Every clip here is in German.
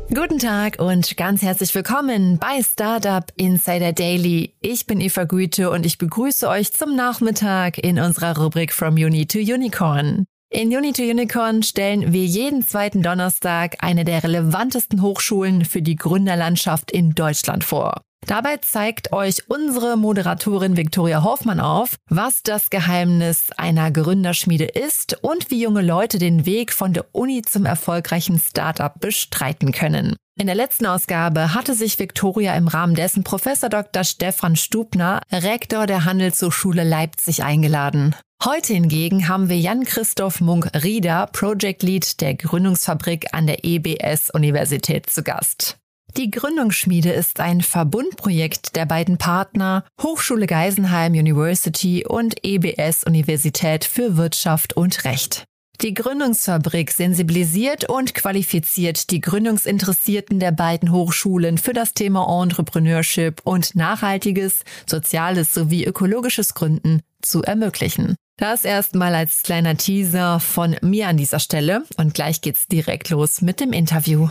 Guten Tag und ganz herzlich willkommen bei Startup Insider Daily. Ich bin Eva Güte und ich begrüße euch zum Nachmittag in unserer Rubrik From Uni to Unicorn. In Uni to Unicorn stellen wir jeden zweiten Donnerstag eine der relevantesten Hochschulen für die Gründerlandschaft in Deutschland vor. Dabei zeigt euch unsere Moderatorin Viktoria Hoffmann auf, was das Geheimnis einer Gründerschmiede ist und wie junge Leute den Weg von der Uni zum erfolgreichen Startup bestreiten können. In der letzten Ausgabe hatte sich Viktoria im Rahmen dessen Professor Dr. Stefan Stubner, Rektor der Handelshochschule Leipzig, eingeladen. Heute hingegen haben wir Jan-Christoph Munk-Rieder, Project Lead der Gründungsfabrik an der EBS-Universität, zu Gast. Die Gründungsschmiede ist ein Verbundprojekt der beiden Partner Hochschule Geisenheim University und EBS Universität für Wirtschaft und Recht. Die Gründungsfabrik sensibilisiert und qualifiziert die Gründungsinteressierten der beiden Hochschulen für das Thema Entrepreneurship und nachhaltiges, soziales sowie ökologisches Gründen zu ermöglichen. Das erstmal als kleiner Teaser von mir an dieser Stelle und gleich geht's direkt los mit dem Interview.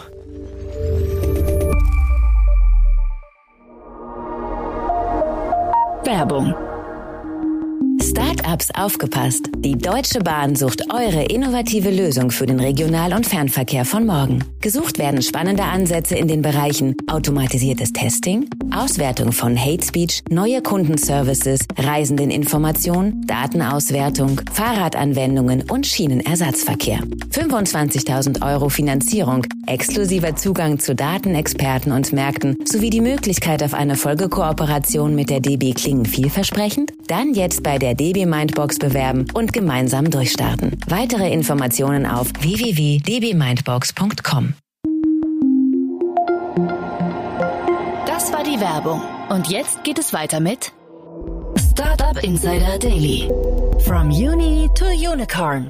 Werbung. Startups aufgepasst! Die Deutsche Bahn sucht eure innovative Lösung für den Regional- und Fernverkehr von morgen. Gesucht werden spannende Ansätze in den Bereichen automatisiertes Testing, Auswertung von Hate Speech, neue Kundenservices, Reisendeninformation, Datenauswertung, Fahrradanwendungen und Schienenersatzverkehr. 25.000 € Finanzierung, exklusiver Zugang zu Datenexperten und Märkten sowie die Möglichkeit auf eine Folgekooperation mit der DB klingen vielversprechend? Dann jetzt bei der DB Mindbox bewerben und gemeinsam durchstarten. Weitere Informationen auf www.dbmindbox.com. Das war die Werbung. Und jetzt geht es weiter mit Startup Insider Daily. From Uni to Unicorn.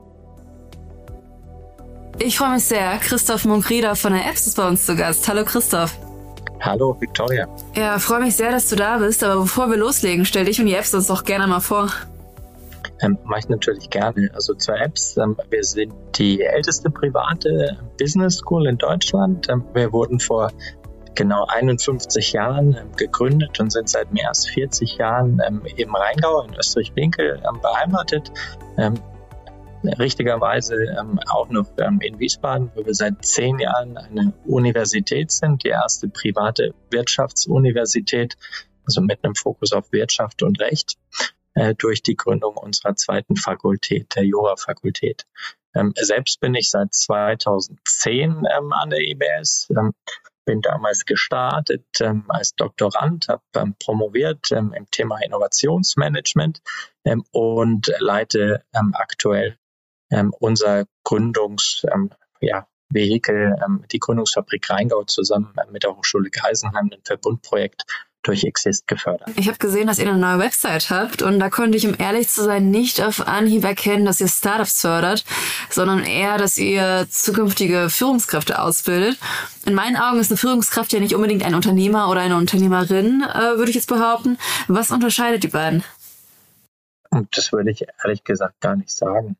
Ich freue mich sehr. Christoph Munk-Rieder von der Apps ist bei uns zu Gast. Hallo Christoph. Hallo Viktoria. Ja, freue mich sehr, dass du da bist. Aber bevor wir loslegen, stell dich und die Apps uns doch gerne mal vor. Mache ich natürlich gerne. Also zur Apps. Wir sind die älteste private Business School in Deutschland. Wir wurden vor genau 51 Jahren gegründet und sind seit mehr als 40 Jahren im Rheingau in Österreich-Winkel beheimatet. Richtigerweise auch noch in Wiesbaden, wo wir seit 10 Jahren eine Universität sind, die erste private Wirtschaftsuniversität, also mit einem Fokus auf Wirtschaft und Recht, durch die Gründung unserer zweiten Fakultät, der Jura-Fakultät. Selbst bin ich seit 2010 an der EBS, bin damals gestartet als Doktorand, habe promoviert im Thema Innovationsmanagement und leite aktuell unser Vehikel, die Gründungsfabrik Rheingau, zusammen mit der Hochschule Geisenheim, ein Verbundprojekt durch Exist gefördert. Ich habe gesehen, dass ihr eine neue Website habt und da konnte ich, um ehrlich zu sein, nicht auf Anhieb erkennen, dass ihr Startups fördert, sondern eher, dass ihr zukünftige Führungskräfte ausbildet. In meinen Augen ist eine Führungskraft ja nicht unbedingt ein Unternehmer oder eine Unternehmerin, würde ich jetzt behaupten. Was unterscheidet die beiden? Und das würde ich ehrlich gesagt gar nicht sagen.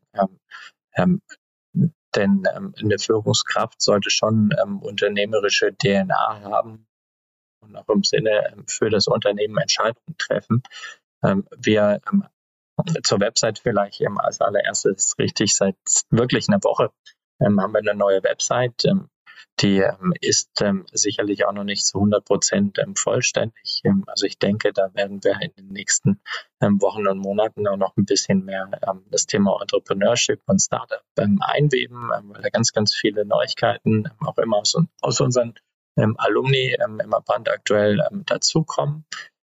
Denn eine Führungskraft sollte schon unternehmerische DNA haben und auch im Sinne für das Unternehmen Entscheidungen treffen. Wir zur Website vielleicht als allererstes richtig seit wirklich einer Woche haben wir eine neue Website. Die ist sicherlich auch noch nicht zu 100% vollständig. Also ich denke, da werden wir in den nächsten Wochen und Monaten auch noch ein bisschen mehr das Thema Entrepreneurship und Startup einweben, weil da ganz, ganz viele Neuigkeiten auch immer aus unseren Alumni immer brandaktuell dazukommen.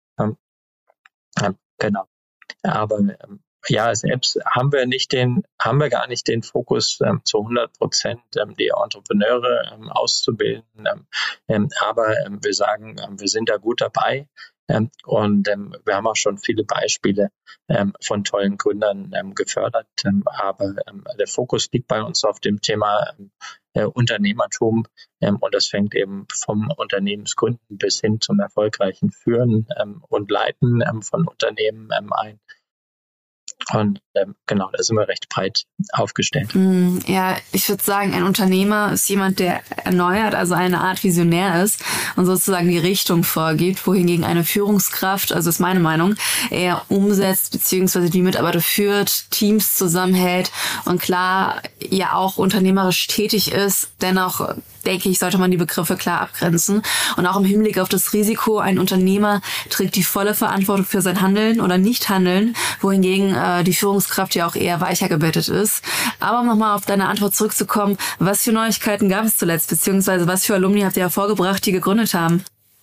Genau. Aber als Apps haben wir gar nicht den Fokus zu 100% die Entrepreneure auszubilden. Aber wir sagen, wir sind da gut dabei. Und wir haben auch schon viele Beispiele von tollen Gründern gefördert. Aber der Fokus liegt bei uns auf dem Thema Unternehmertum. Und das fängt eben vom Unternehmensgründen bis hin zum erfolgreichen Führen und Leiten von Unternehmen ein. Und genau, da sind wir recht breit aufgestellt. Ja, ich würde sagen, ein Unternehmer ist jemand, der erneuert, also eine Art Visionär ist und sozusagen die Richtung vorgibt, wohingegen eine Führungskraft, also ist meine Meinung, eher umsetzt bzw. die Mitarbeiter führt, Teams zusammenhält und klar ja auch unternehmerisch tätig ist. Dennoch denke ich, sollte man die Begriffe klar abgrenzen. Und auch im Hinblick auf das Risiko, ein Unternehmer trägt die volle Verantwortung für sein Handeln oder Nicht-Handeln, wohingegen die Führungskraft ja auch eher weicher gebettet ist. Aber um nochmal auf deine Antwort zurückzukommen, was für Neuigkeiten gab es zuletzt, beziehungsweise was für Alumni habt ihr hervorgebracht, die gegründet haben?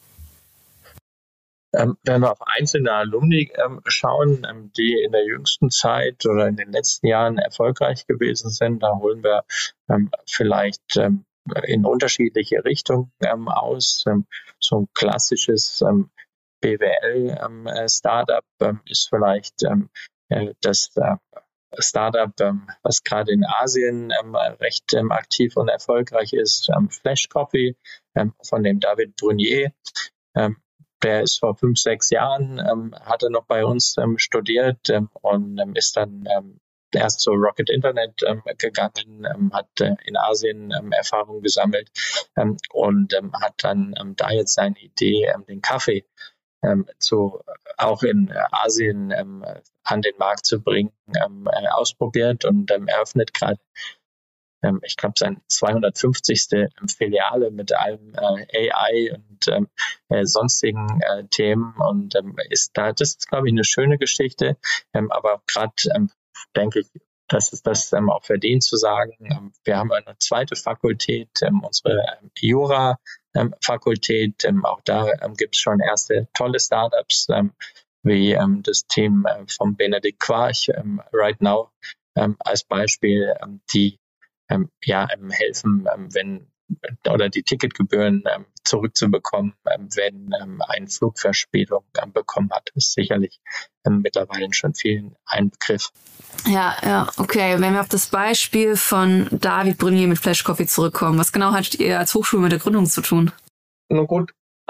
Wenn wir auf einzelne Alumni schauen, die in der jüngsten Zeit oder in den letzten Jahren erfolgreich gewesen sind, da holen wir vielleicht in unterschiedliche Richtungen aus. So ein klassisches BWL-Startup ist vielleicht das Startup, was gerade in Asien recht aktiv und erfolgreich ist, Flash Coffee von dem David Brunier. Der ist vor 5, 6 Jahren, hat er noch bei uns studiert und ist dann erst zu Rocket Internet gegangen, hat in Asien Erfahrung gesammelt und hat dann da jetzt seine Idee, den Kaffee auch in Asien an den Markt zu bringen, ausprobiert und eröffnet gerade, ich glaube, seine 250. Filiale mit allem AI und sonstigen Themen und das ist, glaube ich, eine schöne Geschichte, aber gerade denke ich, dass es das auch verdient zu sagen. Wir haben eine zweite Fakultät, unsere Jura-Fakultät. Auch da gibt es schon erste tolle Startups, wie das Team von Benedikt Quarch, Right Now, als Beispiel, die helfen, wenn oder die Ticketgebühren zurückzubekommen, wenn eine Flugverspätung bekommen hat. Das ist sicherlich mittlerweile schon vielen ein Begriff. Ja, okay. Wenn wir auf das Beispiel von David Brunier mit Flash Coffee zurückkommen, was genau hattet ihr als Hochschule mit der Gründung zu tun? Nun gut,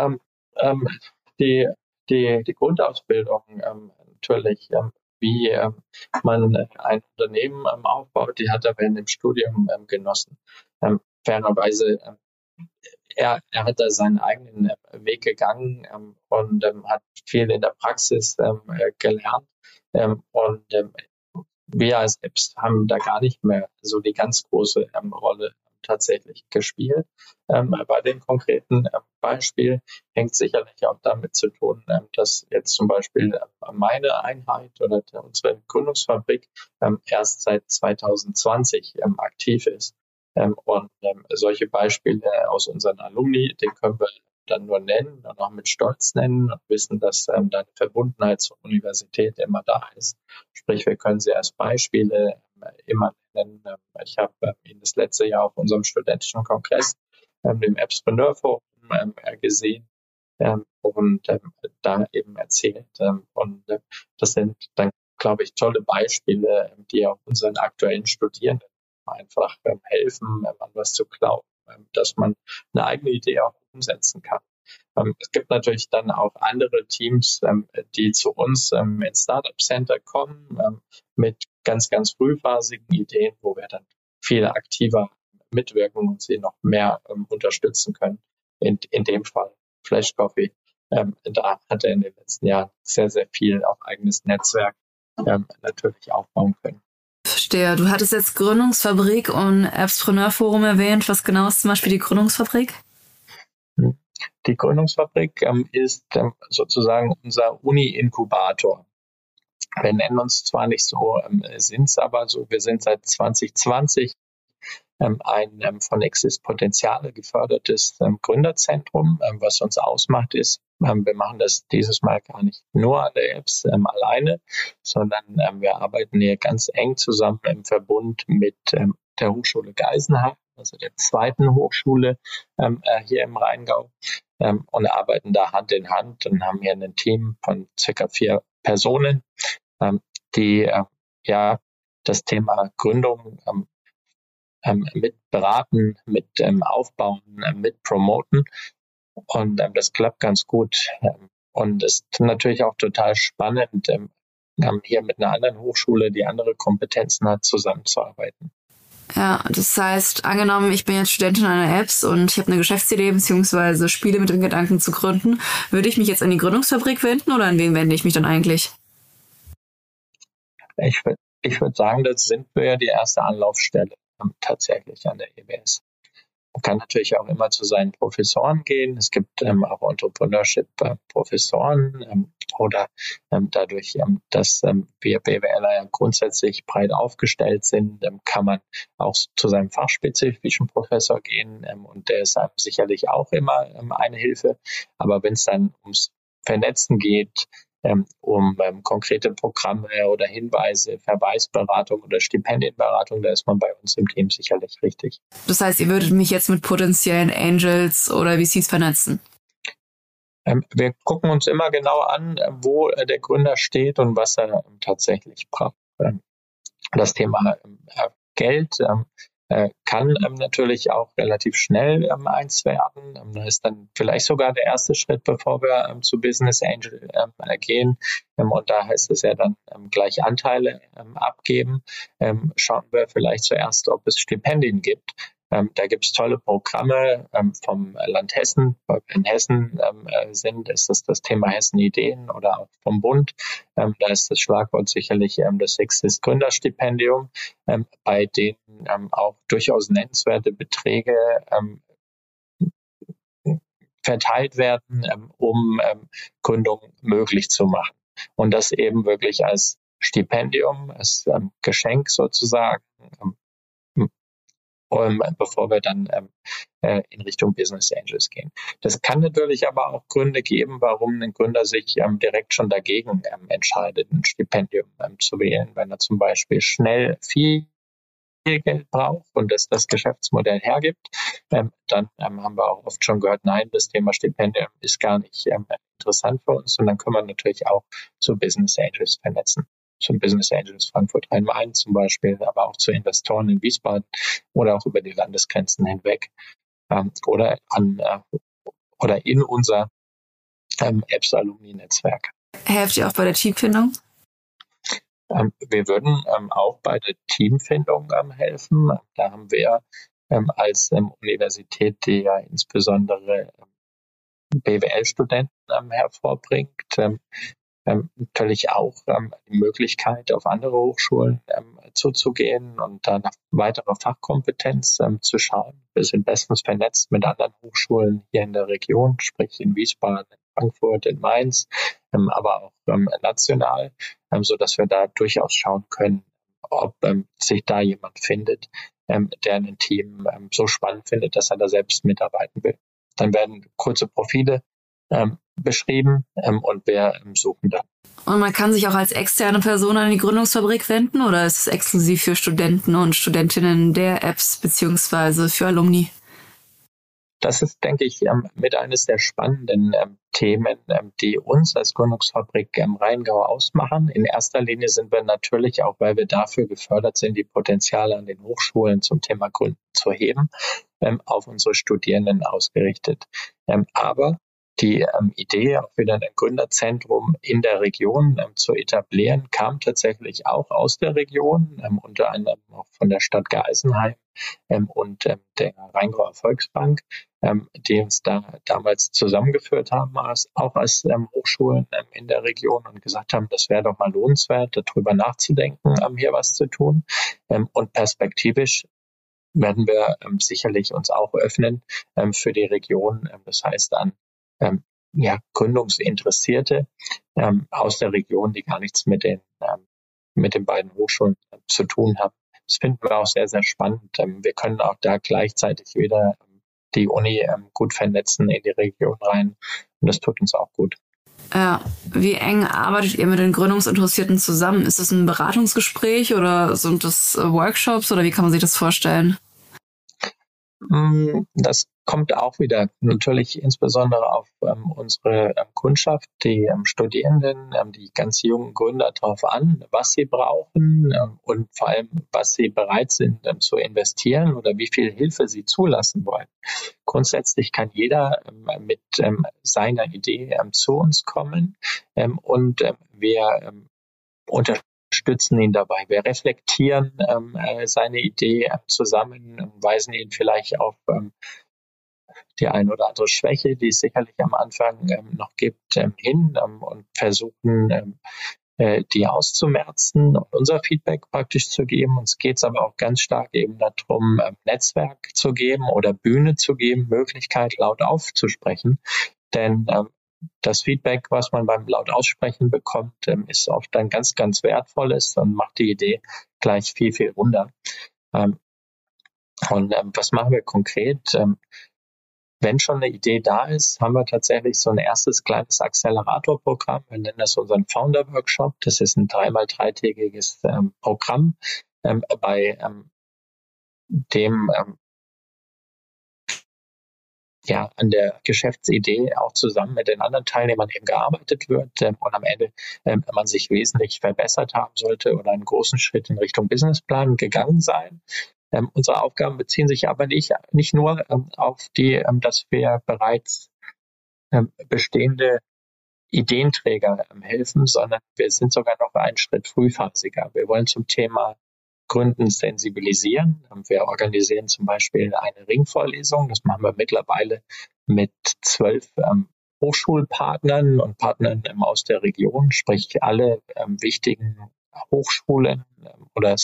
die Grundausbildung natürlich, wie man ein Unternehmen aufbaut, die hat er während dem Studium genossen. Fairerweise, er hat da seinen eigenen Weg gegangen und hat viel in der Praxis gelernt. Und wir als Apps haben da gar nicht mehr so die ganz große Rolle tatsächlich gespielt. Bei dem konkreten Beispiel hängt sicherlich auch damit zu tun, dass jetzt zum Beispiel meine Einheit oder unsere Gründungsfabrik erst seit 2020 aktiv ist. Und solche Beispiele aus unseren Alumni, den können wir dann nur nennen und auch mit Stolz nennen und wissen, dass da eine Verbundenheit zur Universität immer da ist. Sprich, wir können sie als Beispiele immer nennen. Ich habe Ihnen das letzte Jahr auf unserem studentischen Kongress, dem Appspreneur Forum, gesehen und da eben erzählt. Und das sind dann, glaube ich, tolle Beispiele, die auch unseren aktuellen Studierenden einfach helfen, an was zu glauben, dass man eine eigene Idee auch umsetzen kann. Es gibt natürlich dann auch andere Teams, die zu uns ins Startup Center kommen mit ganz, ganz frühphasigen Ideen, wo wir dann viel aktiver mitwirken und sie noch mehr unterstützen können. In dem Fall Flash Coffee. Da hat er in den letzten Jahren sehr, sehr viel auf eigenes Netzwerk natürlich aufbauen können. Verstehe. Du hattest jetzt Gründungsfabrik und Appspreneur Forum erwähnt. Was genau ist zum Beispiel die Gründungsfabrik? Die Gründungsfabrik ist sozusagen unser Uni-Inkubator. Wir nennen uns zwar nicht so, sind es aber so, wir sind seit 2020 ein von Exist Potenziale gefördertes Gründerzentrum. Was uns ausmacht ist, wir machen das dieses Mal gar nicht nur an der Apps alleine, sondern wir arbeiten hier ganz eng zusammen im Verbund mit der Hochschule Geisenheim, also der zweiten Hochschule hier im Rheingau, und arbeiten da Hand in Hand und haben hier ein Team von circa 4 Personen, die das Thema Gründung mit beraten, mit aufbauen, mit promoten. Und das klappt ganz gut. Und es ist natürlich auch total spannend, hier mit einer anderen Hochschule, die andere Kompetenzen hat, zusammenzuarbeiten. Ja, das heißt, angenommen, ich bin jetzt Studentin einer Apps und ich habe eine Geschäftsidee bzw. spiele mit dem Gedanken zu gründen, würde ich mich jetzt an die Gründungsfabrik wenden oder an wen wende ich mich dann eigentlich? Ich würd sagen, das sind wir ja die erste Anlaufstelle tatsächlich an der EBS. Man kann natürlich auch immer zu seinen Professoren gehen. Es gibt auch Entrepreneurship-Professoren oder dadurch, dass wir BWLer ja grundsätzlich breit aufgestellt sind, kann man auch zu seinem fachspezifischen Professor gehen und der ist einem sicherlich auch immer eine Hilfe. Aber wenn es dann ums Vernetzen geht, um konkrete Programme oder Hinweise, Verweisberatung oder Stipendienberatung, da ist man bei uns im Team sicherlich richtig. Das heißt, ihr würdet mich jetzt mit potenziellen Angels oder VCs vernetzen? Wir gucken uns immer genau an, wo der Gründer steht und was er tatsächlich braucht. Das Thema Geld kann natürlich auch relativ schnell eins werden. Da ist dann vielleicht sogar der erste Schritt, bevor wir zu Business Angel gehen. Und da heißt es ja dann gleich Anteile abgeben. Schauen wir vielleicht zuerst, ob es Stipendien gibt. Da gibt es tolle Programme vom Land Hessen. Weil wir in Hessen sind, ist das Thema Hessen Ideen oder auch vom Bund. Da ist das Schlagwort sicherlich das Exist Gründerstipendium, bei denen auch durchaus nennenswerte Beträge verteilt werden, um Gründung möglich zu machen. Und das eben wirklich als Stipendium, als Geschenk sozusagen, bevor wir dann in Richtung Business Angels gehen. Das kann natürlich aber auch Gründe geben, warum ein Gründer sich direkt schon dagegen entscheidet, ein Stipendium zu wählen, wenn er zum Beispiel schnell viel Geld braucht und das Geschäftsmodell hergibt. Dann haben wir auch oft schon gehört, nein, das Thema Stipendium ist gar nicht interessant für uns und dann können wir natürlich auch zu Business Angels vernetzen. Zum Business Angels Frankfurt Rhein-Main zum Beispiel, aber auch zu Investoren in Wiesbaden oder auch über die Landesgrenzen hinweg oder in unser Apps-Alumni-Netzwerk. Helft ihr auch bei der Teamfindung? Wir würden auch bei der Teamfindung helfen. Da haben wir als Universität, die ja insbesondere BWL-Studenten hervorbringt, natürlich auch die Möglichkeit, auf andere Hochschulen zuzugehen und da nach weiterer Fachkompetenz zu schauen. Wir sind bestens vernetzt mit anderen Hochschulen hier in der Region, sprich in Wiesbaden, in Frankfurt, in Mainz, aber auch national, so dass wir da durchaus schauen können, ob sich da jemand findet, der ein Team so spannend findet, dass er da selbst mitarbeiten will. Dann werden kurze Profile beschrieben und wir suchen dann. Und man kann sich auch als externe Person an die Gründungsfabrik wenden oder ist es exklusiv für Studenten und Studentinnen der Apps beziehungsweise für Alumni? Das ist, denke ich, mit eines der spannenden Themen, die uns als Gründungsfabrik Rheingau ausmachen. In erster Linie sind wir natürlich auch, weil wir dafür gefördert sind, die Potenziale an den Hochschulen zum Thema Gründen zu heben, auf unsere Studierenden ausgerichtet. Aber die Idee, auch wieder ein Gründerzentrum in der Region zu etablieren, kam tatsächlich auch aus der Region, unter anderem auch von der Stadt Geisenheim und der Rheingauer Volksbank, die uns da damals zusammengeführt haben, auch als Hochschulen in der Region und gesagt haben, das wäre doch mal lohnenswert, darüber nachzudenken, hier was zu tun. Und perspektivisch werden wir sicherlich uns auch öffnen für die Region, das heißt an Gründungsinteressierte aus der Region, die gar nichts mit den beiden Hochschulen zu tun haben. Das finden wir auch sehr, sehr spannend. Wir können auch da gleichzeitig wieder die Uni gut vernetzen in die Region rein und das tut uns auch gut. Ja, wie eng arbeitet ihr mit den Gründungsinteressierten zusammen? Ist es ein Beratungsgespräch oder sind das Workshops oder wie kann man sich das vorstellen? Das kommt auch wieder natürlich insbesondere auf unsere Kundschaft, die Studierenden, die ganz jungen Gründer darauf an, was sie brauchen und vor allem, was sie bereit sind zu investieren oder wie viel Hilfe sie zulassen wollen. Grundsätzlich kann jeder mit seiner Idee zu uns kommen und wir unterstützen ihn dabei. Wir reflektieren seine Idee zusammen, weisen ihn vielleicht auf die ein oder andere Schwäche, die es sicherlich am Anfang noch gibt, hin und versuchen, die auszumerzen und unser Feedback praktisch zu geben. Uns geht es aber auch ganz stark eben darum, Netzwerk zu geben oder Bühne zu geben, Möglichkeit laut aufzusprechen. Denn das Feedback, was man beim laut aussprechen bekommt, ist oft ein ganz, ganz wertvolles und macht die Idee gleich viel, viel runder. Und was machen wir konkret? Wenn schon eine Idee da ist, haben wir tatsächlich so ein erstes kleines Accelerator-Programm. Wir nennen das unseren Founder-Workshop. Das ist ein 3x3-tägiges Programm, bei dem an der Geschäftsidee auch zusammen mit den anderen Teilnehmern eben gearbeitet wird und am Ende man sich wesentlich verbessert haben sollte oder einen großen Schritt in Richtung Businessplan gegangen sein. Unsere Aufgaben beziehen sich aber nicht nur auf die, dass wir bereits bestehende Ideenträger helfen, sondern wir sind sogar noch einen Schritt frühphasiger. Wir wollen zum Thema Gründen sensibilisieren. Wir organisieren zum Beispiel eine Ringvorlesung. Das machen wir mittlerweile mit 12 Hochschulpartnern und Partnern aus der Region, sprich alle wichtigen Hochschulen oder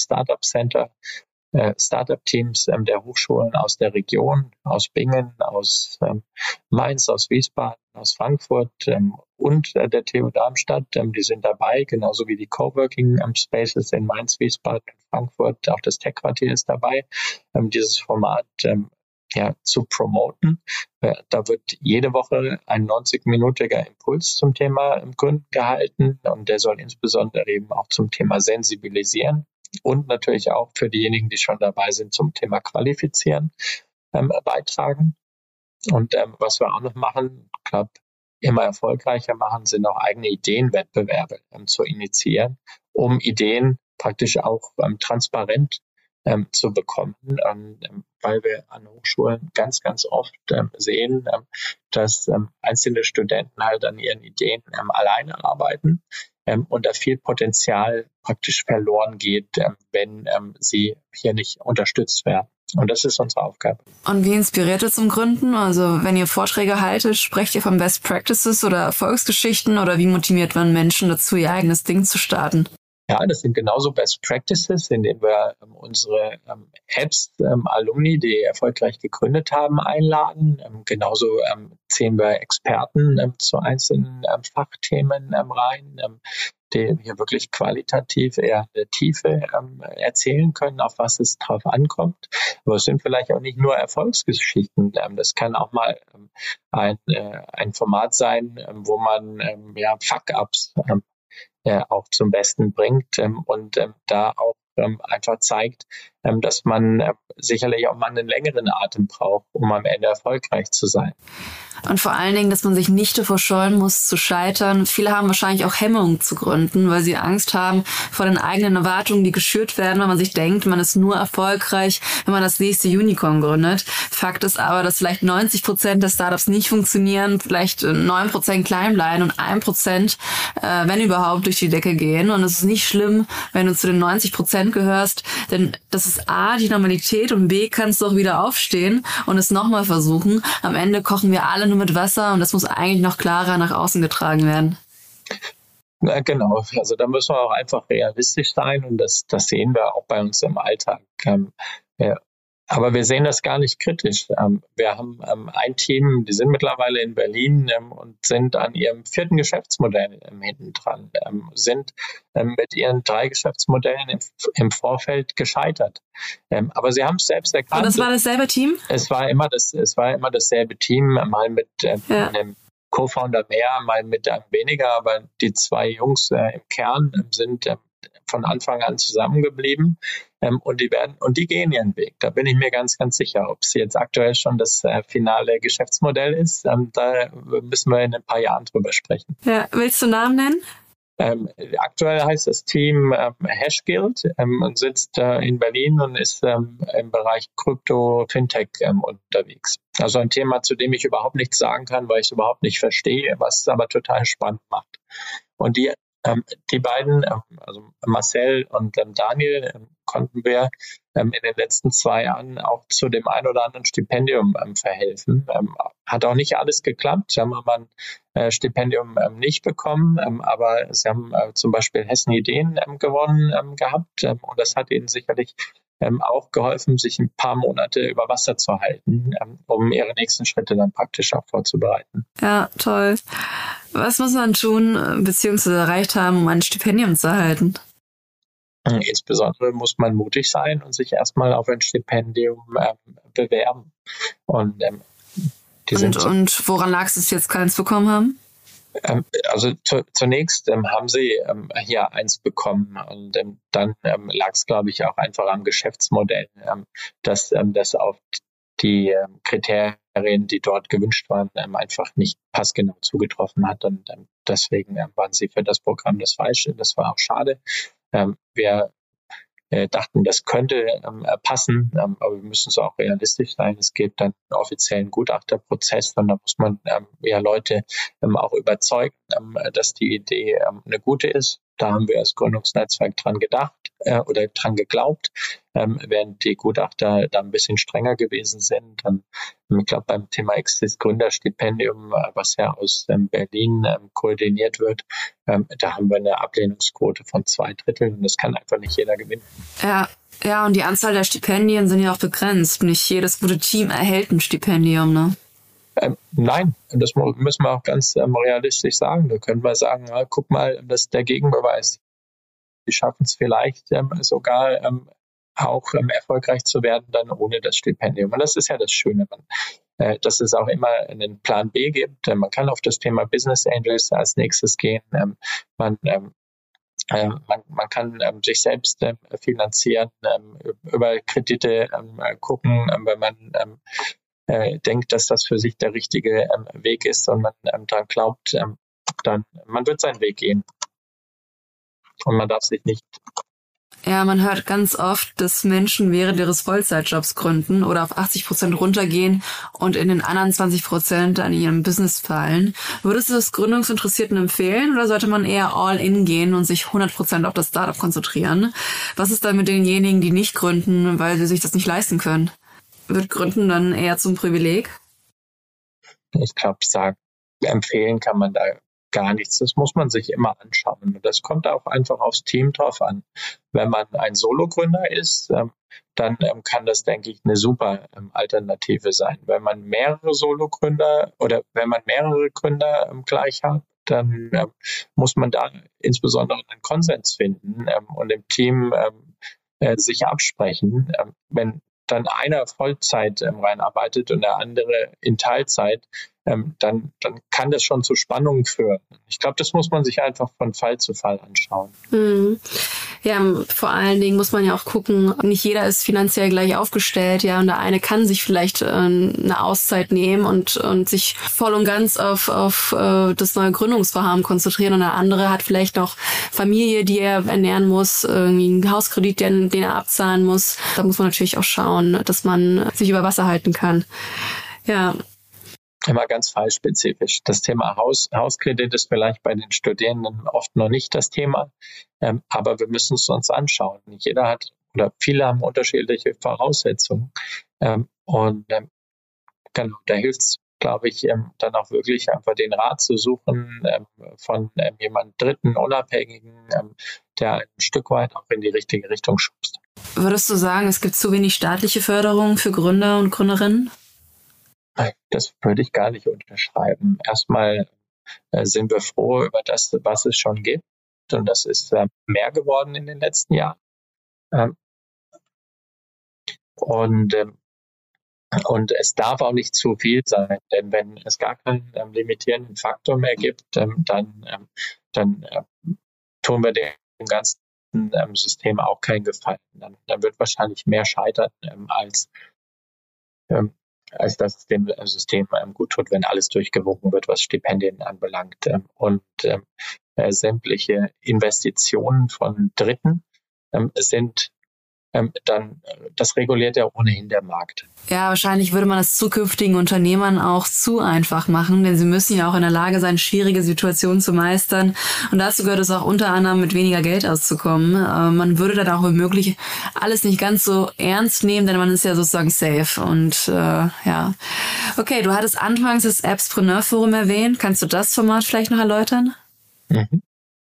Startup-Teams der Hochschulen aus der Region, aus Bingen, aus Mainz, aus Wiesbaden, aus Frankfurt und der TU Darmstadt. Die sind dabei, genauso wie die Coworking Spaces in Mainz, Wiesbaden und Frankfurt. Auch das Tech-Quartier ist dabei, dieses Format zu promoten. Da wird jede Woche ein 90-minütiger Impuls zum Thema Gründen gehalten und der soll insbesondere eben auch zum Thema Sensibilisieren und natürlich auch für diejenigen, die schon dabei sind, zum Thema Qualifizieren beitragen. Und was wir auch noch machen, ich glaube, immer erfolgreicher machen, sind auch eigene Ideenwettbewerbe zu initiieren, um Ideen praktisch auch transparent zu bekommen, weil wir an Hochschulen ganz, ganz oft sehen, dass einzelne Studenten halt an ihren Ideen alleine arbeiten und da viel Potenzial praktisch verloren geht, wenn sie hier nicht unterstützt werden. Und das ist unsere Aufgabe. Und wie inspiriert ihr zum Gründen? Also wenn ihr Vorträge haltet, sprecht ihr von Best Practices oder Erfolgsgeschichten oder wie motiviert man Menschen dazu, ihr eigenes Ding zu starten? Ja, das sind genauso Best Practices, indem wir unsere Apps, Alumni, die erfolgreich gegründet haben, einladen. Genauso ziehen wir Experten zu einzelnen Fachthemen rein, die hier wirklich qualitativ eher in der Tiefe erzählen können, auf was es drauf ankommt. Aber es sind vielleicht auch nicht nur Erfolgsgeschichten. Das kann auch mal ein Format sein, wo man Fuck-Ups auch zum Besten bringt und da auch einfach zeigt, dass man sicherlich auch mal einen längeren Atem braucht, um am Ende erfolgreich zu sein. Und vor allen Dingen, dass man sich nicht davor scheuen muss, zu scheitern. Viele haben wahrscheinlich auch Hemmungen zu gründen, weil sie Angst haben vor den eigenen Erwartungen, die geschürt werden, weil man sich denkt, man ist nur erfolgreich, wenn man das nächste Unicorn gründet. Fakt ist aber, dass vielleicht 90% der Startups nicht funktionieren, vielleicht 9% klein bleiben und 1%, wenn überhaupt, durch die Decke gehen. Und es ist nicht schlimm, wenn du zu den 90% gehörst, denn das ist A, die Normalität und B, kannst du auch wieder aufstehen und es nochmal versuchen. Am Ende kochen wir alle nur mit Wasser und das muss eigentlich noch klarer nach außen getragen werden. Na, genau, also da müssen wir auch einfach realistisch sein und das sehen wir auch bei uns im Alltag. Aber wir sehen das gar nicht kritisch. Wir haben ein Team, die sind mittlerweile in Berlin und sind an ihrem 4. Geschäftsmodell hinten dran, sind mit ihren 3 Geschäftsmodellen im Vorfeld gescheitert. Aber sie haben es selbst erkannt. Und das war dasselbe Team? Es war immer dasselbe Team, mal mit einem Co-Founder mehr, mal mit einem weniger, aber die 2 Jungs im Kern sind von Anfang an zusammengeblieben und die gehen ihren Weg. Da bin ich mir ganz, ganz sicher. Ob es jetzt aktuell schon das finale Geschäftsmodell ist, da müssen wir in ein paar Jahren drüber sprechen. Ja, willst du Namen nennen? Aktuell heißt das Team Hashguild und sitzt in Berlin und ist im Bereich Krypto, Fintech unterwegs. Also ein Thema, zu dem ich überhaupt nichts sagen kann, weil ich es überhaupt nicht verstehe, was es aber total spannend macht. Und die Die beiden, also Marcel und Daniel, konnten wir in den letzten 2 Jahren auch zu dem ein oder anderen Stipendium verhelfen. Hat auch nicht alles geklappt. Sie haben aber ein Stipendium nicht bekommen, aber sie haben zum Beispiel Hessen Ideen gewonnen gehabt, und das hat ihnen sicherlich auch geholfen, sich ein paar Monate über Wasser zu halten, um ihre nächsten Schritte dann praktisch auch vorzubereiten. Ja, toll. Was muss man tun bzw. erreicht haben, um ein Stipendium zu erhalten? Insbesondere muss man mutig sein und sich erstmal auf ein Stipendium bewerben. Und woran lag es, dass Sie jetzt keins bekommen haben? Also zunächst haben sie hier eins bekommen, und dann lag es, glaube ich, auch einfach am Geschäftsmodell, dass das auf die Kriterien, die dort gewünscht waren, einfach nicht passgenau zugetroffen hat, und deswegen waren sie für das Programm das Falsche. Das war auch schade. Wir dachten, das könnte passen, aber wir müssen so auch realistisch sein. Es gibt dann einen offiziellen Gutachterprozess, und da muss man Leute auch überzeugen, dass die Idee eine gute ist. Da haben wir als Gründungsnetzwerk dran gedacht oder dran geglaubt, während die Gutachter da ein bisschen strenger gewesen sind. Ich glaube, beim Thema Exist Gründerstipendium, was ja aus Berlin koordiniert wird, da haben wir eine Ablehnungsquote von 2/3, und das kann einfach nicht jeder gewinnen. Ja, und die Anzahl der Stipendien sind ja auch begrenzt. Nicht jedes gute Team erhält ein Stipendium, ne? Nein, das müssen wir auch ganz realistisch sagen. Da können wir sagen, guck mal, das ist der Gegenbeweis. Die schaffen es vielleicht sogar auch erfolgreich zu werden, dann ohne das Stipendium. Und das ist ja das Schöne, dass es auch immer einen Plan B gibt. Man kann auf das Thema Business Angels als nächstes gehen. Man kann sich selbst finanzieren, über Kredite gucken, wenn man denkt, dass das für sich der richtige Weg ist und man daran glaubt, dann man wird seinen Weg gehen. Und man darf sich nicht. Ja, man hört ganz oft, dass Menschen während ihres Vollzeitjobs gründen oder auf 80% runtergehen und in den anderen 20% an ihrem Business fallen. Würdest du das Gründungsinteressierten empfehlen, oder sollte man eher all in gehen und sich 100% auf das Startup konzentrieren? Was ist dann mit denjenigen, die nicht gründen, weil sie sich das nicht leisten können? Wird Gründen dann eher zum Privileg? Ich glaube, empfehlen kann man da gar nichts. Das muss man sich immer anschauen. Und das kommt auch einfach aufs Team drauf an. Wenn man ein Sologründer ist, dann kann das, denke ich, eine super Alternative sein. Wenn man mehrere Sologründer oder wenn man mehrere Gründer gleich hat, dann muss man da insbesondere einen Konsens finden und im Team sich absprechen. Wenn dann einer Vollzeit reinarbeitet und der andere in Teilzeit, dann kann das schon zu Spannungen führen. Ich glaube, das muss man sich einfach von Fall zu Fall anschauen. Ja, vor allen Dingen muss man ja auch gucken, nicht jeder ist finanziell gleich aufgestellt, ja, und der eine kann sich vielleicht eine Auszeit nehmen und sich voll und ganz auf das neue Gründungsvorhaben konzentrieren, und der andere hat vielleicht noch Familie, die er ernähren muss, irgendwie einen Hauskredit, den er abzahlen muss. Da muss man natürlich auch schauen, dass man sich über Wasser halten kann. Ja. Immer ganz fallspezifisch. Das Thema Hauskredit ist vielleicht bei den Studierenden oft noch nicht das Thema, aber wir müssen es uns anschauen. Nicht jeder hat oder viele haben unterschiedliche Voraussetzungen, und genau, da hilft es, glaube ich, dann auch wirklich einfach den Rat zu suchen von jemand Dritten, Unabhängigen, der ein Stück weit auch in die richtige Richtung schubst. Würdest du sagen, es gibt zu wenig staatliche Förderung für Gründer und Gründerinnen? Das würde ich gar nicht unterschreiben. Erstmal sind wir froh über das, was es schon gibt. Und das ist mehr geworden in den letzten Jahren. Und es darf auch nicht zu viel sein. Denn wenn es gar keinen limitierenden Faktor mehr gibt, dann tun wir dem ganzen System auch keinen Gefallen. Dann wird wahrscheinlich mehr scheitern, als dass es dem System gut tut, wenn alles durchgewunken wird, was Stipendien anbelangt. Und sämtliche Investitionen von Dritten sind dann das reguliert ja ohnehin der Markt. Ja, wahrscheinlich würde man das zukünftigen Unternehmern auch zu einfach machen, denn sie müssen ja auch in der Lage sein, schwierige Situationen zu meistern. Und dazu gehört es auch unter anderem, mit weniger Geld auszukommen. Man würde dann auch womöglich alles nicht ganz so ernst nehmen, denn man ist ja sozusagen safe. Und ja, okay, du hattest anfangs das Appspreneur Forum erwähnt. Kannst du das Format vielleicht noch erläutern? Mhm.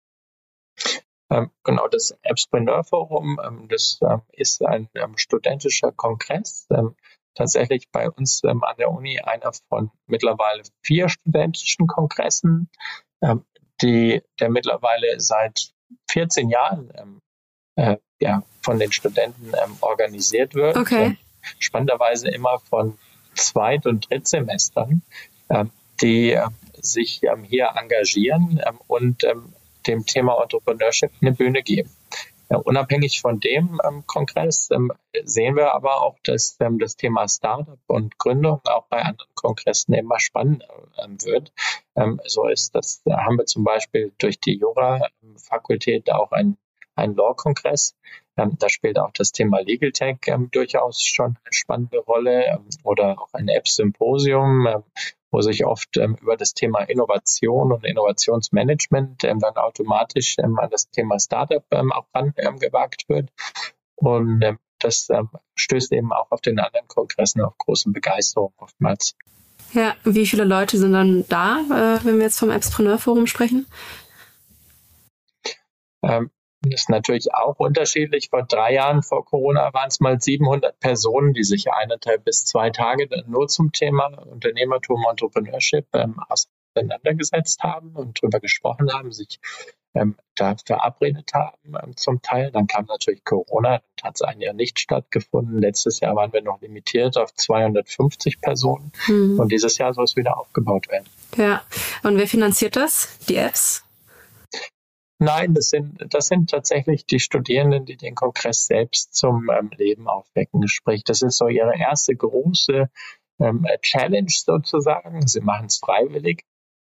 Genau, das Appspreneur Forum, das ist ein studentischer Kongress, tatsächlich bei uns an der Uni einer von mittlerweile 4 studentischen Kongressen, der mittlerweile seit 14 Jahren von den Studenten organisiert wird. Okay. Spannenderweise immer von Zweit- und Drittsemestern, die sich hier engagieren und dem Thema Entrepreneurship eine Bühne geben. Unabhängig von dem Kongress sehen wir aber auch, dass das Thema Startup und Gründung auch bei anderen Kongressen immer spannender wird. So ist das, haben wir zum Beispiel durch die Jura-Fakultät auch einen Law-Kongress. Da spielt auch das Thema Legal Tech durchaus schon eine spannende Rolle, oder auch ein App-Symposium, wo sich oft über das Thema Innovation und Innovationsmanagement dann automatisch an das Thema Startup auch gewagt wird. Und das stößt eben auch auf den anderen Kongressen auf große Begeisterung oftmals. Ja, wie viele Leute sind dann da, wenn wir jetzt vom Appspreneur Forum sprechen? Das ist natürlich auch unterschiedlich. Vor 3 Jahren, vor Corona, waren es mal 700 Personen, die sich 1,5 bis 2 Tage dann nur zum Thema Unternehmertum, Entrepreneurship auseinandergesetzt haben und darüber gesprochen haben, sich da verabredet haben zum Teil. Dann kam natürlich Corona, dann hat es ein Jahr nicht stattgefunden. Letztes Jahr waren wir noch limitiert auf 250 Personen und dieses Jahr soll es wieder aufgebaut werden. Ja, und wer finanziert das? Die Apps? Nein, das sind tatsächlich die Studierenden, die den Kongress selbst zum Leben aufwecken. Sprich, das ist so ihre erste große Challenge sozusagen. Sie machen es freiwillig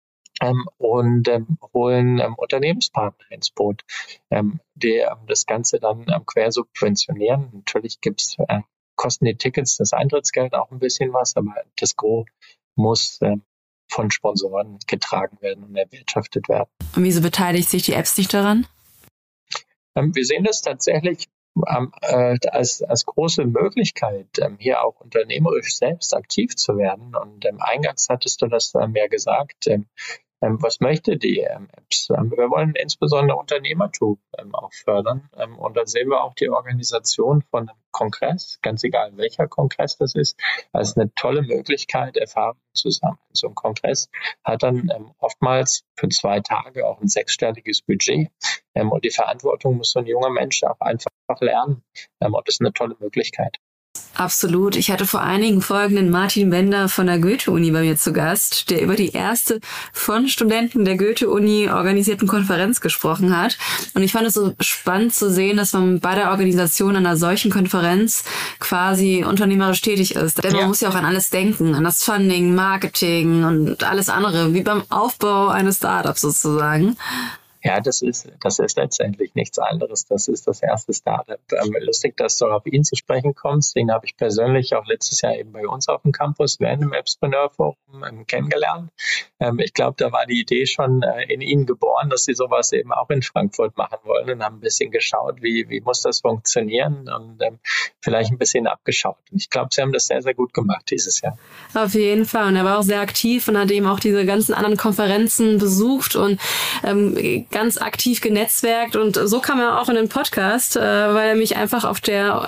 und holen Unternehmenspartner ins Boot, die das Ganze dann quersubventionieren. Natürlich kosten die Tickets, das Eintrittsgeld auch ein bisschen was, aber das Gros muss von Sponsoren getragen werden und erwirtschaftet werden. Und wieso beteiligt sich die Apps nicht daran? Wir sehen das tatsächlich als große Möglichkeit, hier auch unternehmerisch selbst aktiv zu werden. Und eingangs hattest du das ja gesagt. Was möchte die Apps? Wir wollen insbesondere Unternehmertum auch fördern. Und da sehen wir auch die Organisation von einem Kongress, ganz egal welcher Kongress das ist, als eine tolle Möglichkeit, Erfahrungen zu sammeln. So ein Kongress hat dann oftmals für 2 Tage auch ein 6-stelliges Budget. Und die Verantwortung muss so ein junger Mensch auch einfach lernen. Und das ist eine tolle Möglichkeit. Absolut. Ich hatte vor einigen Folgen den Martin Bender von der Goethe-Uni bei mir zu Gast, der über die erste von Studenten der Goethe-Uni organisierten Konferenz gesprochen hat. Und ich fand es so spannend zu sehen, dass man bei der Organisation einer solchen Konferenz quasi unternehmerisch tätig ist. Denn man muss ja auch an alles denken, an das Funding, Marketing und alles andere, wie beim Aufbau eines Startups sozusagen. Ja, das ist letztendlich nichts anderes. Das ist das erste Startup. Lustig, dass du auf ihn zu sprechen kommst. Den habe ich persönlich auch letztes Jahr eben bei uns auf dem Campus während dem Appspreneur Forum kennengelernt. Ich glaube, da war die Idee schon in ihnen geboren, dass sie sowas eben auch in Frankfurt machen wollen, und haben ein bisschen geschaut, wie muss das funktionieren, und vielleicht ein bisschen abgeschaut. Und ich glaube, sie haben das sehr, sehr gut gemacht dieses Jahr. Auf jeden Fall. Und er war auch sehr aktiv und hat eben auch diese ganzen anderen Konferenzen besucht und ganz aktiv genetzwerkt, und so kam er auch in den Podcast, weil er mich einfach auf der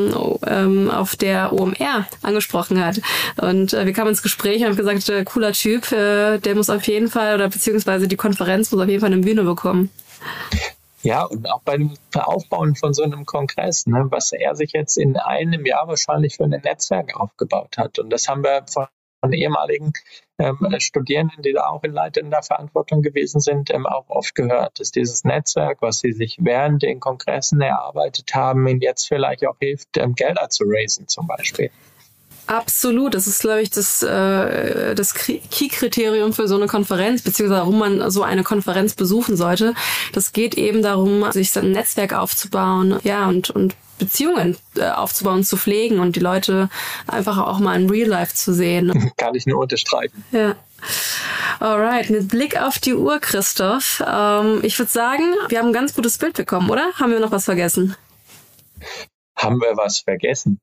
OMR angesprochen hat, und wir kamen ins Gespräch und haben gesagt, cooler Typ, der muss auf jeden Fall, oder beziehungsweise die Konferenz muss auf jeden Fall eine Bühne bekommen. Ja, und auch bei dem Aufbauen von so einem Kongress, ne, was er sich jetzt in einem Jahr wahrscheinlich für ein Netzwerk aufgebaut hat, und das haben wir von ehemaligen Studierenden, die da auch in leitender Verantwortung gewesen sind, auch oft gehört, dass dieses Netzwerk, was sie sich während den Kongressen erarbeitet haben, ihnen jetzt vielleicht auch hilft, Gelder zu raisen zum Beispiel. Absolut, das ist, glaube ich, das Key-Kriterium für so eine Konferenz, beziehungsweise warum man so eine Konferenz besuchen sollte. Das geht eben darum, sich so ein Netzwerk aufzubauen, ja, und Beziehungen aufzubauen, zu pflegen und die Leute einfach auch mal in Real Life zu sehen. Kann ich nur unterstreichen. Ja. Alright, mit Blick auf die Uhr, Christoph. Ich würde sagen, wir haben ein ganz gutes Bild bekommen, oder? Haben wir noch was vergessen? Haben wir was vergessen?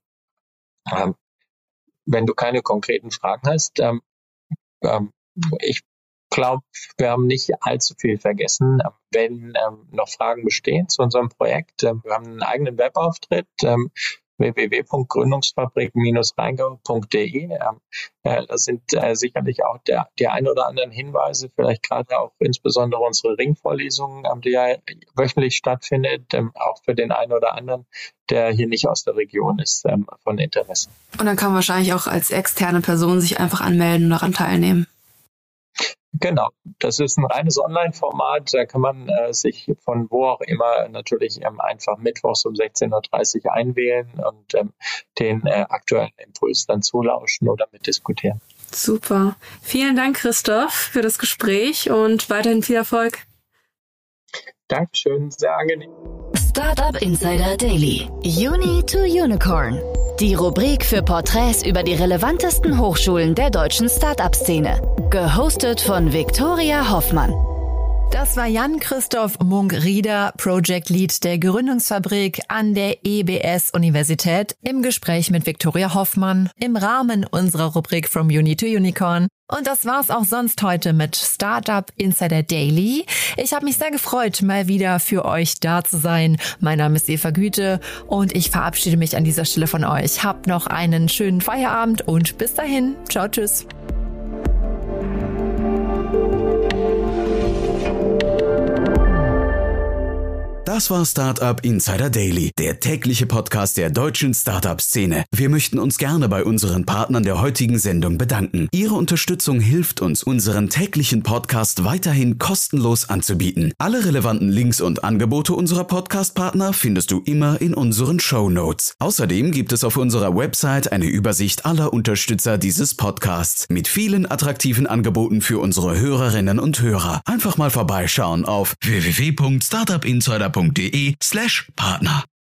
Wenn du keine konkreten Fragen hast, ich glaube, wir haben nicht allzu viel vergessen. Wenn noch Fragen bestehen zu unserem Projekt, wir haben einen eigenen Webauftritt, www.gründungsfabrik-rheingau.de. Da sind sicherlich auch die ein oder anderen Hinweise, vielleicht gerade auch insbesondere unsere Ringvorlesungen, die ja wöchentlich stattfindet, auch für den einen oder anderen, der hier nicht aus der Region ist, von Interesse. Und dann kann man wahrscheinlich auch als externe Person sich einfach anmelden und daran teilnehmen. Genau, das ist ein reines Online-Format, da kann man sich von wo auch immer natürlich einfach mittwochs um 16.30 Uhr einwählen und den aktuellen Impuls dann zulauschen oder mitdiskutieren. Super. Vielen Dank, Christoph, für das Gespräch und weiterhin viel Erfolg. Dankeschön, sehr angenehm. Startup Insider Daily. Uni to Unicorn. Die Rubrik für Porträts über die relevantesten Hochschulen der deutschen Startup-Szene. Gehostet von Viktoria Hoffmann. Das war Jan-Christoph Munk-Rieder, Project Lead der Gründungsfabrik an der EBS-Universität, im Gespräch mit Viktoria Hoffmann im Rahmen unserer Rubrik From Uni to Unicorn. Und das war's auch sonst heute mit Startup Insider Daily. Ich habe mich sehr gefreut, mal wieder für euch da zu sein. Mein Name ist Eva Güte und ich verabschiede mich an dieser Stelle von euch. Habt noch einen schönen Feierabend und bis dahin. Ciao, tschüss. Das war Startup Insider Daily, der tägliche Podcast der deutschen Startup-Szene. Wir möchten uns gerne bei unseren Partnern der heutigen Sendung bedanken. Ihre Unterstützung hilft uns, unseren täglichen Podcast weiterhin kostenlos anzubieten. Alle relevanten Links und Angebote unserer Podcast-Partner findest du immer in unseren Shownotes. Außerdem gibt es auf unserer Website eine Übersicht aller Unterstützer dieses Podcasts mit vielen attraktiven Angeboten für unsere Hörerinnen und Hörer. Einfach mal vorbeischauen auf www.startupinsider.de/Partner.